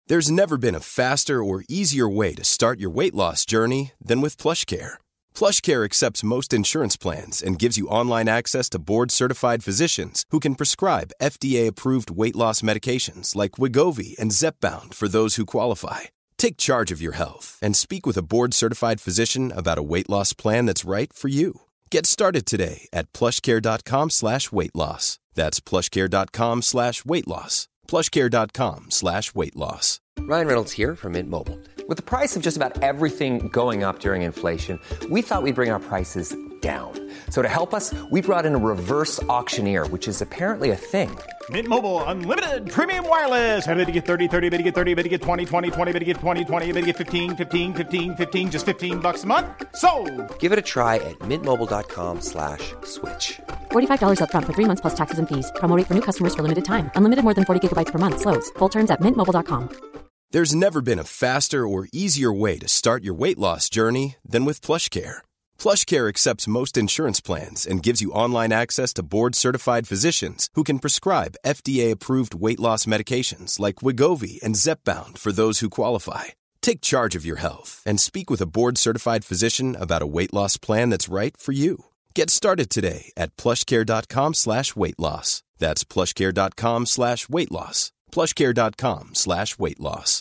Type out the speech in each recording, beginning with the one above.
There's never been a faster or easier way to start your weight loss journey than with PlushCare. PlushCare accepts most insurance plans and gives you online access to board-certified physicians who can prescribe FDA-approved weight loss medications like Wegovy and Zepbound for those who qualify. Take charge of your health and speak with a board-certified physician about a weight loss plan that's right for you. Get started today at plushcare.com/weight-loss. That's plushcare.com/weight-loss. plushcare.com/weight-loss. Ryan Reynolds here from Mint Mobile. With the price of just about everything going up during inflation, we thought we'd bring our prices down. So to help us, we brought in a reverse auctioneer, which is apparently a thing. Mint Mobile Unlimited Premium Wireless. How to get 30, 30, how to get 30, how to get 20, 20, 20, how to get 20, 20, how to get 15, 15, 15, 15, just $15 a month? Sold! Give it a try at mintmobile.com/switch. $45 up front for 3 months plus taxes and fees. Promo rate for new customers for limited time. Unlimited more than 40 gigabytes per month. Slows full terms at mintmobile.com. There's never been a faster or easier way to start your weight loss journey than with PlushCare. PlushCare accepts most insurance plans and gives you online access to board-certified physicians who can prescribe FDA-approved weight loss medications like Wegovy and Zepbound for those who qualify. Take charge of your health and speak with a board-certified physician about a weight loss plan that's right for you. Get started today at plushcare.com/weight-loss. That's plushcare.com/weight-loss. plushcare.com/weight-loss.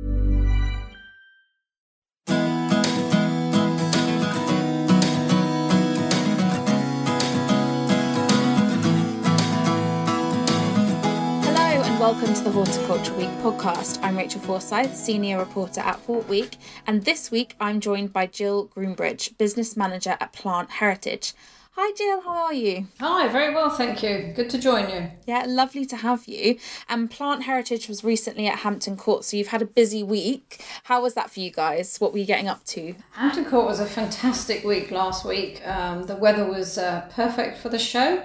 Welcome to the Horticulture Week podcast. I'm Rachel Forsyth, Senior Reporter at Hort Week, and this week I'm joined by Jill Groombridge, Business Manager at Plant Heritage. Hi Jill, how are you? Hi, very well, thank you. Good to join you. Yeah, lovely to have you. And Plant Heritage was recently at Hampton Court, so you've had a busy week. How was that for you guys? What were you getting up to? Hampton Court was a fantastic week last week. The weather was perfect for the show.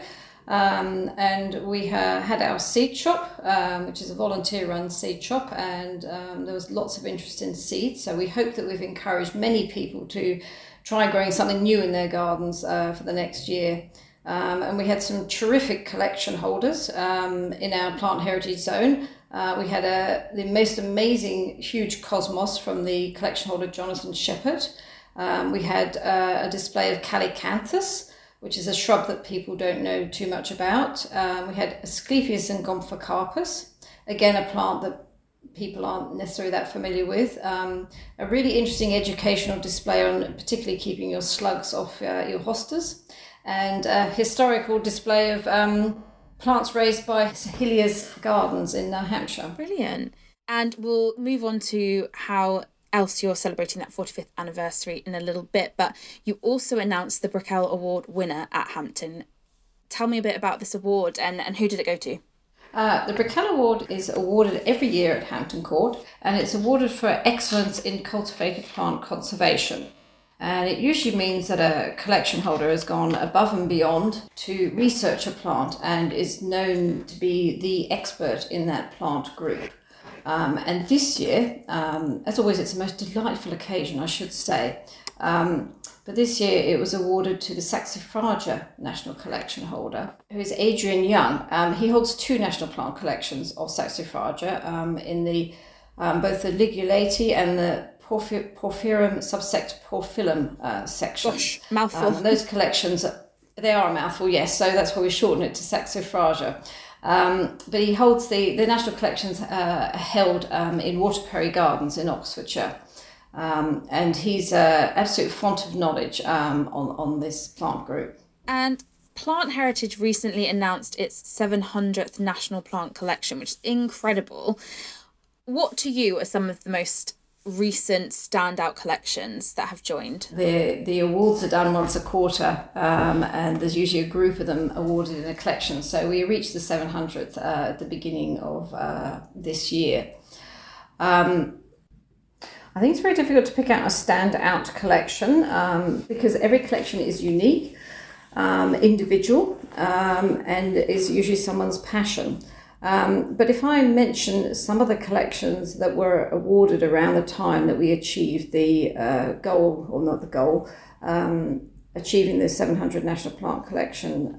And we had our seed shop, which is a volunteer-run seed shop, and there was lots of interest in seeds. So we hope that we've encouraged many people to try growing something new in their gardens for the next year. And we had some terrific collection holders in our Plant Heritage Zone. We had the most amazing huge cosmos from the collection holder Jonathan Shepherd. We had a display of Calycanthus, which is a shrub that people don't know too much about. We had Asclepias and Gomphocarpus, again a plant that people aren't necessarily that familiar with. A really interesting educational display on particularly keeping your slugs off your hostas, and a historical display of plants raised by Hilliers Gardens in Hampshire. Brilliant. And we'll move on to how else you're celebrating that 45th anniversary in a little bit, but you also announced the Brickell Award winner at Hampton. Tell me a bit about this award and who did it go to? The Brickell Award is awarded every year at Hampton Court, and it's awarded for excellence in cultivated plant conservation. And it usually means that a collection holder has gone above and beyond to research a plant and is known to be the expert in that plant group. And this year, as always, it's the most delightful occasion, I should say. But this year it was awarded to the Saxifraga National Collection holder, who is Adrian Young. He holds 2 national plant collections of Saxifraga in the both the Ligulate and the Porphyrum subsect Porphyllum sections. Gosh, mouthful. Those collections, they are a mouthful, yes, so that's why we shorten it to Saxifraga. But he holds the national collections held in Waterperry Gardens in Oxfordshire. And he's an absolute font of knowledge on this plant group. And Plant Heritage recently announced its 700th National Plant Collection, which is incredible. What to you are some of the most recent standout collections that have joined? The awards are done once a quarter, and there's usually a group of them awarded in a collection. So we reached the 700th at the beginning of this year. I think it's very difficult to pick out a standout collection because every collection is unique, individual, and is usually someone's passion. But if I mention some of the collections that were awarded around the time that we achieved the goal, or not the goal, achieving the 700 National Plant Collection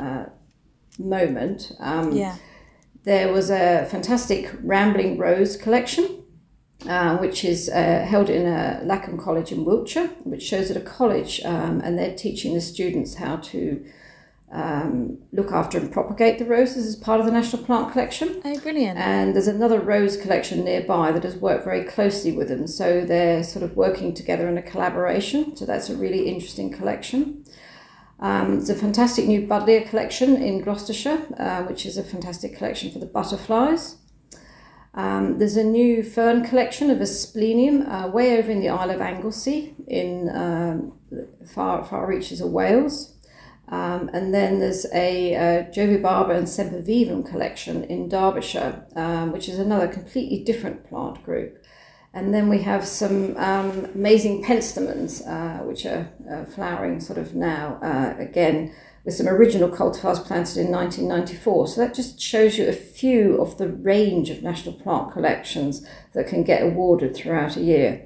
moment, there was a fantastic Rambling Rose collection. which is held in Lackham College in Wiltshire, which shows at a college, and they're teaching the students how to look after and propagate the roses as part of the National Plant Collection. Oh, brilliant. And there's another rose collection nearby that has worked very closely with them. So they're sort of working together in a collaboration. So that's a really interesting collection. There's a fantastic new Buddleia collection in Gloucestershire, which is a fantastic collection for the butterflies. There's a new fern collection of Asplenium way over in the Isle of Anglesey in far reaches of Wales. And then there's a Jovibarba and Sempervivum collection in Derbyshire, which is another completely different plant group. And then we have some amazing penstemons, which are flowering sort of now, again, with some original cultivars planted in 1994. So that just shows you a few of the range of national plant collections that can get awarded throughout a year.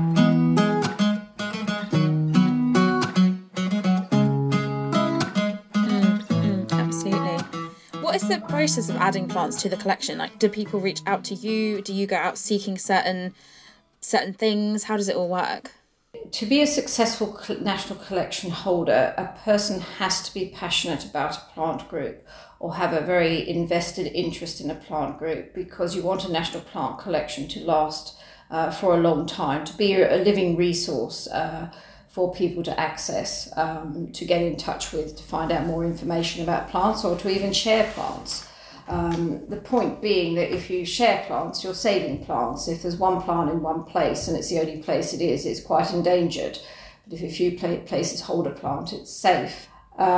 What is the process of adding plants to the collection? Like, do people reach out to you? Do you go out seeking certain things? How does it all work? To be a successful national collection holder, a person has to be passionate about a plant group or have a very invested interest in a plant group, because you want a national plant collection to last for a long time, to be a living resource for people to access, to get in touch with, to find out more information about plants, or to even share plants. The point being that if you share plants, you're saving plants. If there's one plant in one place and it's the only place it is, it's quite endangered. But if a few places hold a plant, it's safe.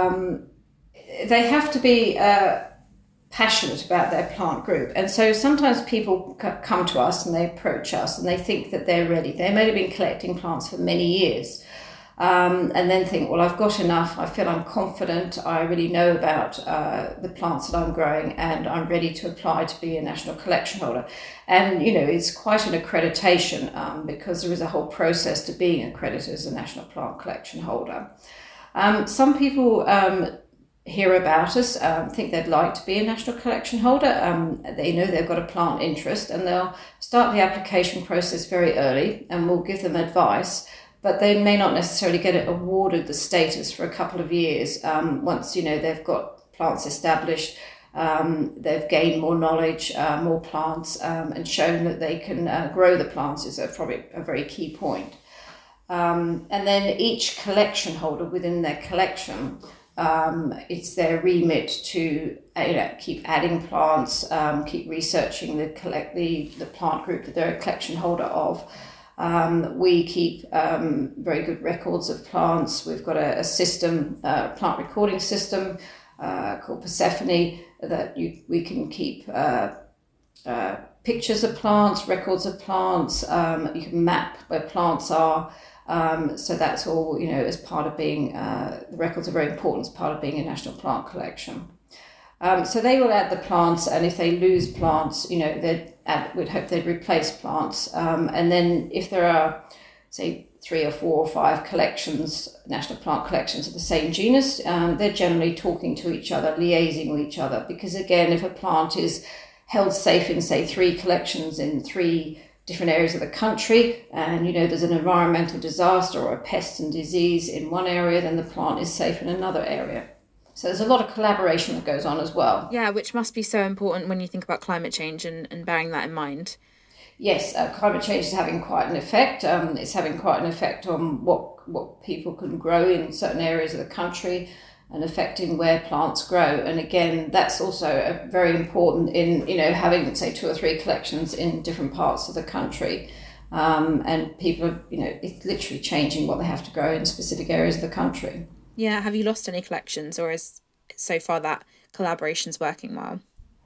They have to be passionate about their plant group. And so sometimes people come to us and they approach us and they think that they're ready. They may have been collecting plants for many years. And then think, well, I've got enough, I feel I'm confident, I really know about the plants that I'm growing, and I'm ready to apply to be a national collection holder. And, you know, it's quite an accreditation because there is a whole process to being accredited as a national plant collection holder. Some people hear about us, think they'd like to be a national collection holder. They know they've got a plant interest, and they'll start the application process very early, and we'll give them advice. But they may not necessarily get it awarded the status for a couple of years. Once, you know, they've got plants established, they've gained more knowledge, more plants, and shown that they can grow the plants is probably a very key point. And then each collection holder within their collection, it's their remit to keep adding plants, keep researching the plant group that they're a collection holder of. We keep very good records of plants. We've got a system, a plant recording system called Persephone, that we can keep pictures of plants, records of plants. You can map where plants are. So that's all, you know, as part of being, the records are very important as part of being a national plant collection. So they will add the plants, and if they lose plants, you know, we'd hope they'd replace plants. And then if there are, say, 3 or 4 or 5 collections, national plant collections of the same genus, they're generally talking to each other, liaising with each other. Because again, if a plant is held safe in, say, 3 collections in 3 different areas of the country, and, you know, there's an environmental disaster or a pest and disease in one area, then the plant is safe in another area. So there's a lot of collaboration that goes on as well. Yeah, which must be so important when you think about climate change and bearing that in mind. Yes, climate change is having quite an effect. It's having quite an effect on what people can grow in certain areas of the country, and affecting where plants grow. And again, that's also very important in, you know, having, say, 2 or 3 collections in different parts of the country. And people are, you know, it's literally changing what they have to grow in specific areas of the country. Yeah, have you lost any collections, or is so far that collaboration's working well?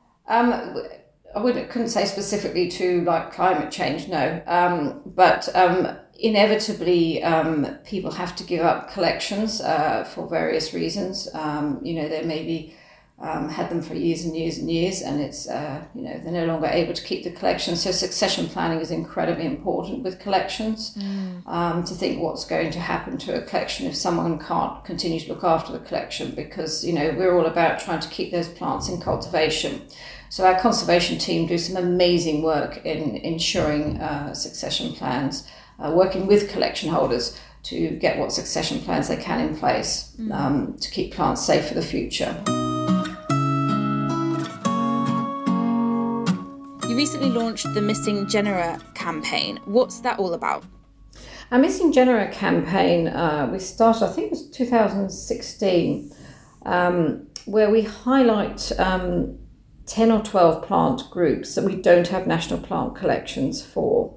I couldn't say specifically to like climate change, no. But inevitably, people have to give up collections for various reasons. You know, they maybe had them for years and years and years, and it's, you know, they're no longer able to keep the collection. So succession planning is incredibly important with collections, to think what's going to happen to a collection if someone can't continue to look after the collection, because, you know, we're all about trying to keep those plants in cultivation. So our conservation team do some amazing work in ensuring succession plans, working with collection holders to get what succession plans they can in place to keep plants safe for the future. You recently launched the Missing Genera campaign. What's that all about? Our Missing Genera campaign, we started, I think it was 2016, where we highlight 10 or 12 plant groups that we don't have national plant collections for.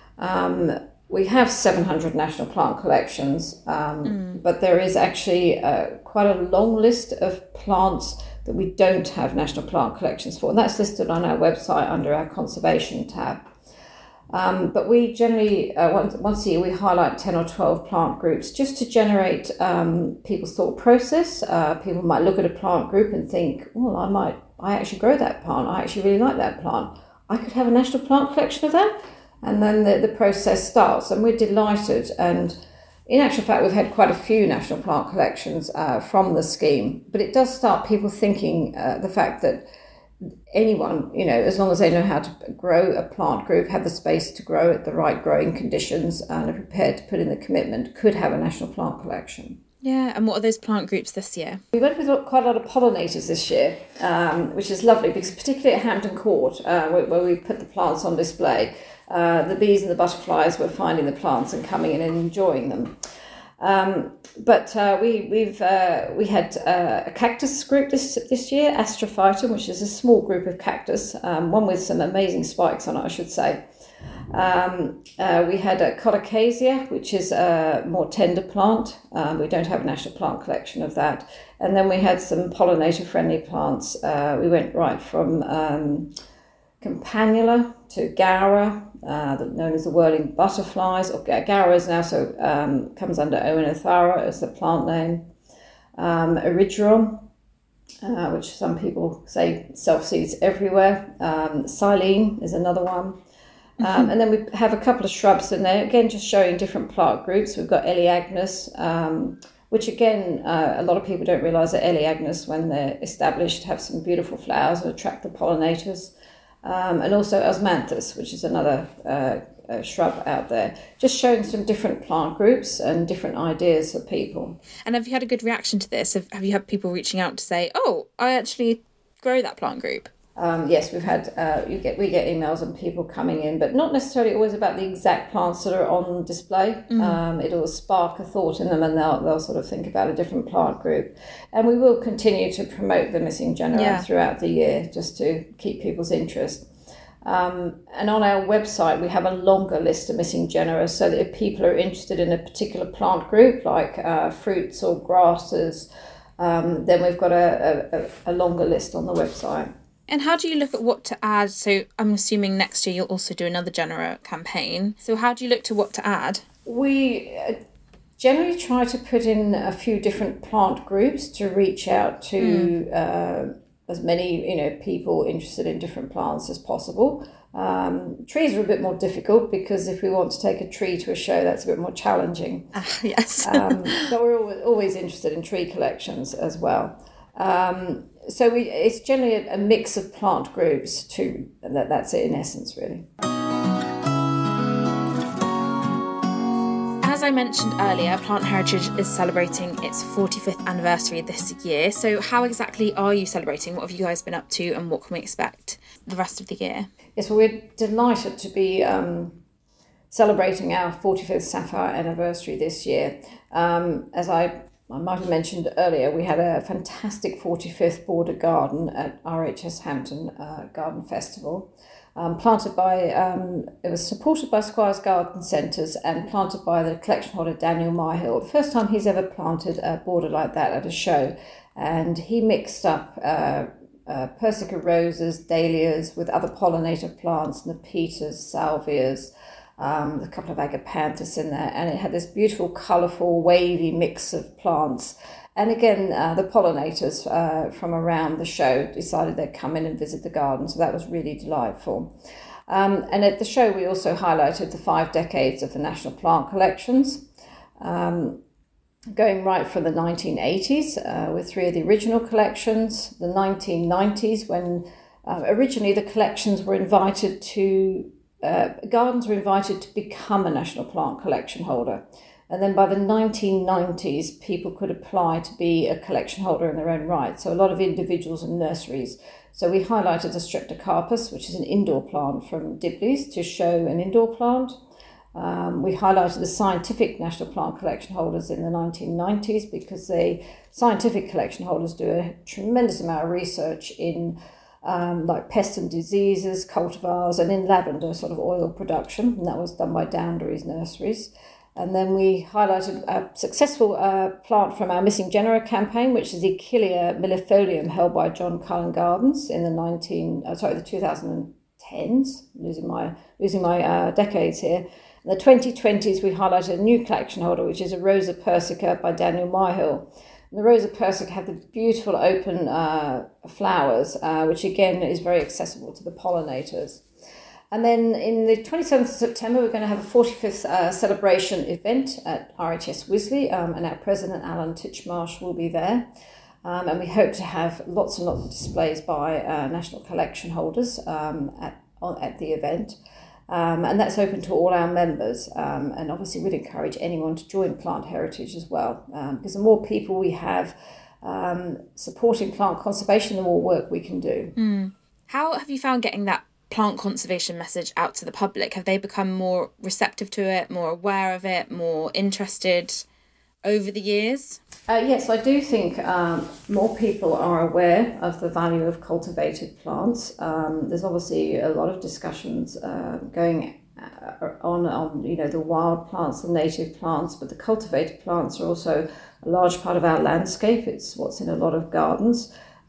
We have 700 national plant collections, but there is actually quite a long list of plants that we don't have national plant collections for, and that's listed on our website under our conservation tab. But we generally, once a year, we highlight 10 or 12 plant groups just to generate people's thought process. People might look at a plant group and think, well, I actually grow that plant. I actually really like that plant. I could have a national plant collection of that. And then the process starts, and we're delighted. And in actual fact, we've had quite a few national plant collections from the scheme. But it does start people thinking the fact that anyone, as long as they know how to grow a plant group, have the space to grow it, the right growing conditions, and are prepared to put in the commitment, could have a national plant collection. Yeah, and what are those plant groups this year? We went with quite a lot of pollinators this year, which is lovely, because particularly at Hampton Court, where we put the plants on display, the bees and the butterflies were finding the plants and coming in and enjoying them. But we had a cactus group this year, Astrophytum, which is a small group of cactus, one with some amazing spikes on it, I should say. We had a Caudacasia, which is a more tender plant. We don't have a national plant collection of that. And then we had some pollinator-friendly plants. We went right from Campanula to Gaura, known as the whirling butterflies. Or Gaura is now comes under Oenothara as the plant name. Erigeron, which some people say self-seeds everywhere. Silene is another one. And then we have a couple of shrubs in there, again, just showing different plant groups. We've got Elaeagnus, which again, a lot of people don't realise that Elaeagnus, when they're established, have some beautiful flowers and attract the pollinators. And also Osmanthus, which is another shrub out there, just showing some different plant groups and different ideas for people. And have you had a good reaction to this? Have you had people reaching out to say, oh, I actually grow that plant group? Yes, we've had we get emails and people coming in, but not necessarily always about the exact plants that are on display. It'll spark a thought in them, and they'll sort of think about a different plant group. And we will continue to promote the Missing Genera throughout the year, just to keep people's interest. And on our website, we have a longer list of Missing Genera, so that if people are interested in a particular plant group, like fruits or grasses, then we've got a longer list on the website. And how do you look at what to add? So I'm assuming next year you'll also do another Genera campaign. So how do you look to what to add? We generally try to put in a few different plant groups to reach out to as many people interested in different plants as possible. Trees are a bit more difficult, because if we want to take a tree to a show, that's a bit more challenging. Yes. But we're always interested in tree collections as well. So it's generally a mix of plant groups too. That's it in essence, really. As I mentioned earlier, Plant Heritage is celebrating its 45th anniversary this year. So how exactly are you celebrating? What have you guys been up to, and what can we expect the rest of the year? Yes, well, we're delighted to be celebrating our 45th Sapphire anniversary this year. As I might have mentioned earlier, we had a fantastic 45th border garden at RHS Hampton Garden Festival, planted by, it was supported by Squires Garden Centres and planted by the collection holder Daniel Myhill. The first time he's ever planted a border like that at a show, and he mixed up Persica roses, dahlias with other pollinator plants, Nepetas, salvias, a couple of agapanthus in there, and it had this beautiful, colourful, wavy mix of plants. And again, the pollinators from around the show decided they'd come in and visit the garden, so that was really delightful. And at the show, we also highlighted the 5 decades of the National Plant Collections, going right from the 1980s with 3 of the original collections, the 1990s when Originally, the collections were invited to, gardens were invited to become a national plant collection holder. And then by the 1990s, people could apply to be a collection holder in their own right. So a lot of individuals and nurseries. So we highlighted the Streptocarpus, which is an indoor plant from Dibley's, to show an indoor plant. We highlighted the scientific national plant collection holders in the 1990s because scientific collection holders do a tremendous amount of research in like pests and diseases, cultivars, and in lavender sort of oil production. And that was done by Downderry's Nurseries. And then we highlighted a successful plant from our Missing Genera campaign, which is the Achillea millefolium, held by John Cullen Gardens in the 2010s. Losing my decades here. In the 2020s, we highlighted a new collection holder, which is a Rosa persica by Daniel Myhill. And the Rosa persica have the beautiful open flowers, which again is very accessible to the pollinators. And then in the 27th of September, we're going to have a 45th celebration event at RHS Wisley, and our president, Alan Titchmarsh, will be there. And we hope to have lots and lots of displays by national collection holders at the event. And that's open to all our members. And obviously, we'd encourage anyone to join Plant Heritage as well, because the more people we have supporting plant conservation, the more work we can do. How have you found getting that plant conservation message out to the public? Have they become more receptive to it, more aware of it, more interested over the years? Yes, I do think more people are aware of the value of cultivated plants. There's obviously a lot of discussions going on the wild plants, the native plants, but the cultivated plants are also a large part of our landscape. It's what's in a lot of gardens.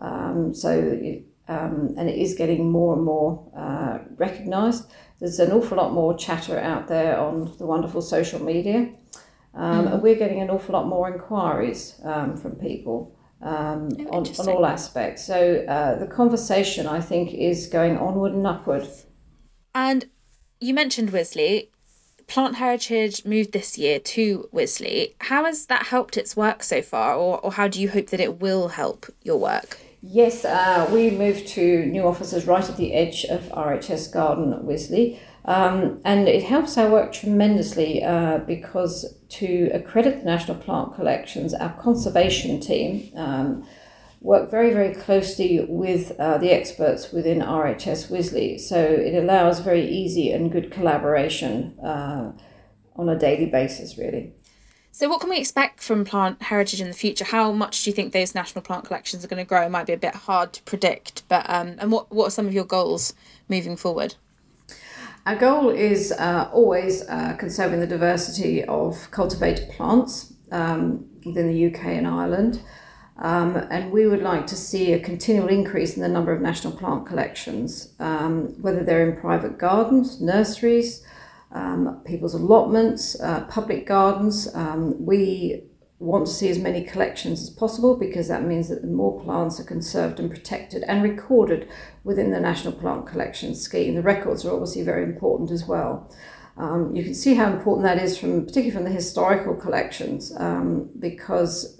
And it is getting more and more recognised. There's an awful lot more chatter out there on the wonderful social media, and we're getting an awful lot more inquiries from people on all aspects. So the conversation, I think, is going onward and upward. And you mentioned Wisley. Plant Heritage moved this year to Wisley. How has that helped its work so far, or how do you hope that it will help your work? Yes, we moved to new offices right at the edge of RHS Garden at Wisley, and it helps our work tremendously because to accredit the National Plant Collections, our conservation team work very, very closely with the experts within RHS Wisley, so it allows very easy and good collaboration on a daily basis, really. So what can we expect from Plant Heritage in the future? How much do you think those national plant collections are going to grow? It might be a bit hard to predict, but and what are some of your goals moving forward? Our goal is always conserving the diversity of cultivated plants within the UK and Ireland. And we would like to see a continual increase in the number of national plant collections, whether they're in private gardens, nurseries, people's allotments, public gardens. We want to see as many collections as possible because that means that the more plants are conserved and protected and recorded within the National Plant Collection Scheme. The records are obviously very important as well. You can see how important that is, particularly from the historical collections, because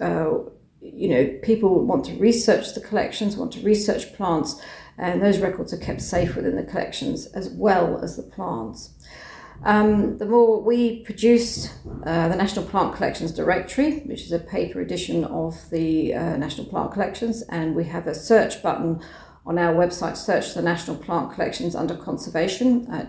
people want to research the collections, want to research plants, and those records are kept safe within the collections as well as the plants. The more we produce the National Plant Collections Directory, which is a paper edition of the National Plant Collections, and we have a search button on our website, search the National Plant Collections under conservation at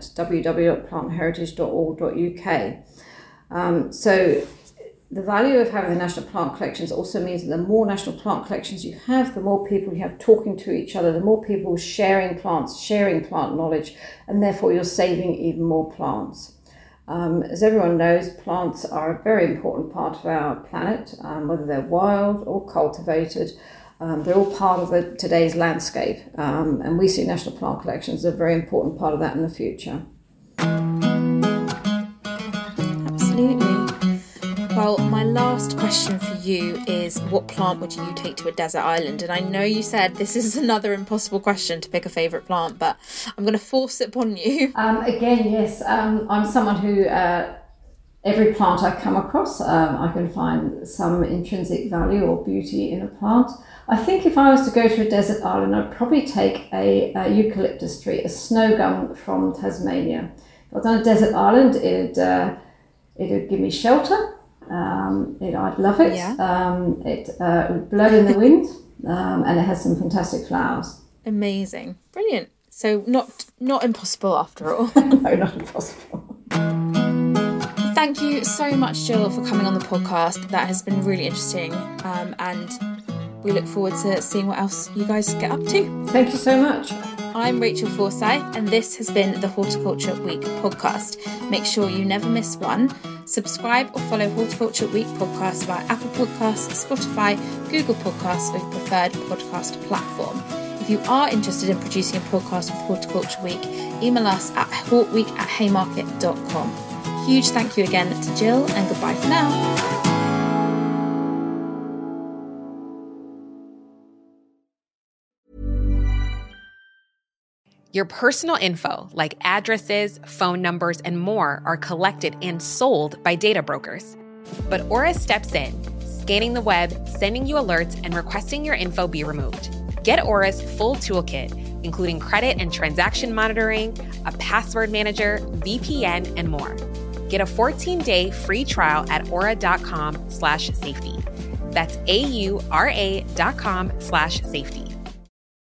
www.plantheritage.org.uk. So the value of having the National Plant Collections also means that the more National Plant Collections you have, the more people you have talking to each other, the more people sharing plants, sharing plant knowledge, and therefore you're saving even more plants. As everyone knows, plants are a very important part of our planet, whether they're wild or cultivated. They're all part of today's landscape, and we see National Plant Collections as a very important part of that in the future. Absolutely. Well, my last question for you is, what plant would you take to a desert island? And I know you said this is another impossible question to pick a favourite plant, but I'm going to force it upon you. Again, yes. I'm someone who every plant I come across, I can find some intrinsic value or beauty in a plant. I think if I was to go to a desert island, I'd probably take a eucalyptus tree, a snow gum from Tasmania. If I was on a desert island, it'd give me shelter. I'd love it. Yeah. It would blow in the wind, and it has some fantastic flowers. Amazing, brilliant. So not impossible after all. No, not impossible. Thank you so much, Jill, for coming on the podcast. That has been really interesting, and we look forward to seeing what else you guys get up to. Thank you so much. I'm Rachel Forsyth, and this has been the Horticulture Week podcast. Make sure you never miss one. Subscribe or follow Horticulture Week podcast via Apple Podcasts, Spotify, Google Podcasts, or your preferred podcast platform. If you are interested in producing a podcast with Horticulture Week, email us at hortweek@haymarket.com. Huge thank you again to Jill, and goodbye for now. Your personal info, like addresses, phone numbers, and more, are collected and sold by data brokers. But Aura steps in, scanning the web, sending you alerts, and requesting your info be removed. Get Aura's full toolkit, including credit and transaction monitoring, a password manager, VPN, and more. Get a 14-day free trial at aura.com/safety. That's AURA.com/safety.